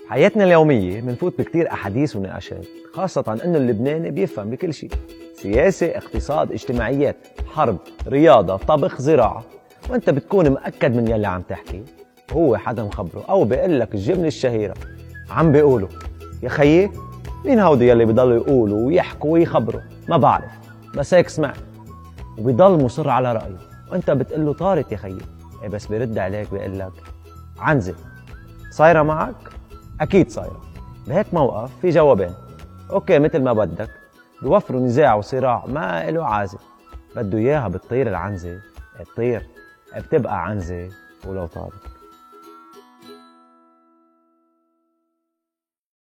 حياتنا اليومية بنفوت بكتير أحاديث ونقاشات، خاصة إنه اللبناني بيفهم بكل شيء: سياسة، اقتصاد، اجتماعيات، حرب، رياضة، طبخ، زراعة. وانت بتكون مأكد من يلي عم تحكي، هو حدا مخبره أو بيقول لك الجملة الشهيرة: عم بيقولوا. يا خيي، مين هودي يلي بيضلوا يقولوا ويحكوا ويخبروا؟ ما بعرف، بس هيك سمعت. وبيضل مصر على رأيه، وانت بتقول له طارت يا خيي. بس بيرد عليك بيقول لك: عنزة. صايرة معك؟ أكيد صايرة. بهيك موقف في جوابين: أوكي مثل ما بدك، بيوفروا نزاع وصراع ما إله عازة. بده إياها بتطير العنزة، تطير، بتبقى عنزة ولو طارت.